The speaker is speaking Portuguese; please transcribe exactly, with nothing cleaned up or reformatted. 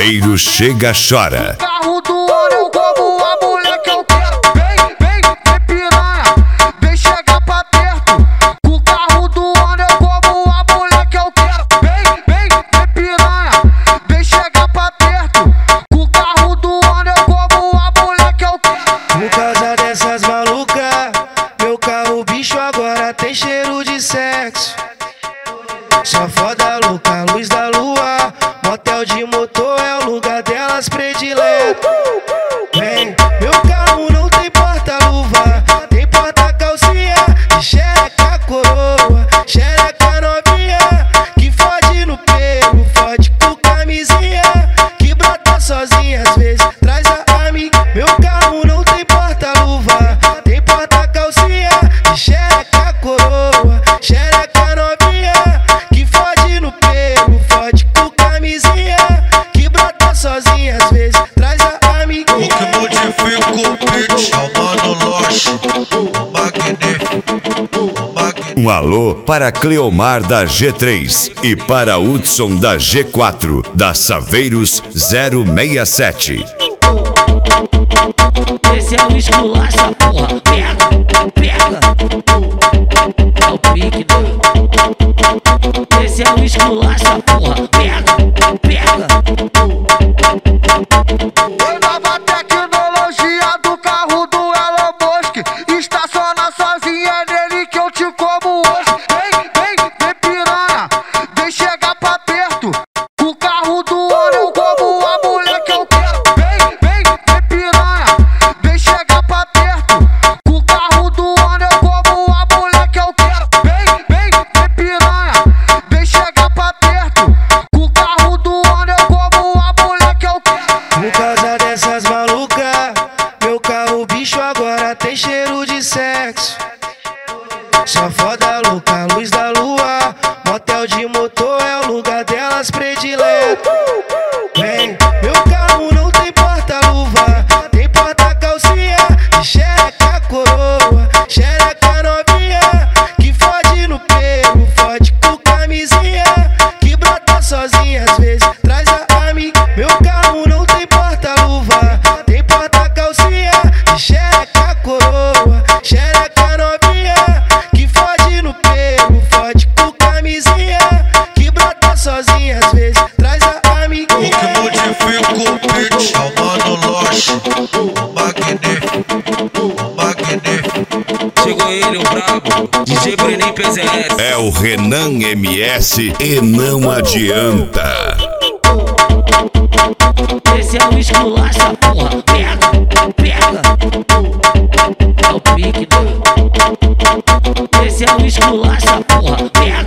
Saveiro chega, chora. Carro do ano eu como a mulher que eu quero. Vem, vem, vem piranha, vem chegar pra perto. O carro do ano eu como a mulher que eu quero. Vem, vem, vem piranha, vem chegar pra perto. O carro do ano eu como a mulher que eu quero. Por causa dessas malucas, meu carro bicho agora tem cheiro de sexo. Só foda louca, luz da lua, motel de motor é o lugar delas predileto. Vem, meu carro não tem porta-luva, tem porta-calcinha, de xereca coroa, xereca novinha, que fode no pelo, fode com camisinha, que brota sozinha, às vezes traz a amiga. Meu carro não tem porta-luva, tem porta-calcinha, de xereca coroa, xereca novinha, que fode no pelo, fode com camisinha, que brota sozinha, às vezes traz a amiga. O que modifica o pitch é o Mano Loche, o magnífico, o magnífico. Um alô para Cleomar da G três e para Hudson da G quatro, da Saveiros zero seis sete. Esse é o esculacha, porra. Pega, pega. É o pique do... Esse é o esculacha, porra. Pega, pega. Oi, nova tecnologia do carro do Elon Musk. Estaciona sozinha nele que eu te como hoje. Vem, vem, vem piranha, vem chegar pra perto. O carro do ano eu como a mulher que eu quero. Vem, vem, vem piranha, vem chegar pra perto. O carro do ano eu como a mulher que eu quero. Vem, vem, vem piranha, vem chegar pra perto. O carro do ano eu como a mulher que eu quero. Por causa dessas malucas, meu carro bicho agora tem cheiro de sexo. Só foda louca, luz da lua, motel de motor é o lugar delas predileto. Vem, meu carro não tem porta-luva, tem porta-calcinha, de xereca coroa, xereca novinha, que fode no pelo, fode com camisinha, que brota sozinha, às vezes traz a amiga. Meu carro não tem porta-luva, tem porta-calcinha, de xereca coroa, xereca novinha, que fode no pelo, fode com camisinha, que brota sozinha, às vezes traz a amiga. O que modifica o pitch é o Mano Loche, o magnífico, o magnífico. Chegou ele, o brabo. D J Brenin P Z S. É o Renan M S e não adianta. Esse é o esculacha, porra. Pega, pega. É o pique do... Esse é o esculacha, porra. Pega.